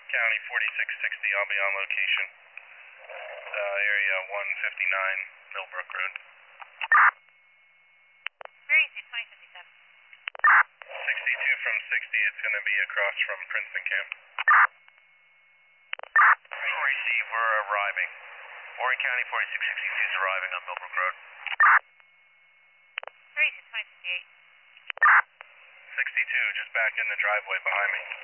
County 4660, I'll be on location. Area 159, Millbrook Road. Where is it, 2057? 62 from 60, it's going to be across from Princeton Camp. Receive, we're arriving. Orange County 4662 is arriving on Millbrook Road. Where is it, 2058? 62, just back in the driveway behind me.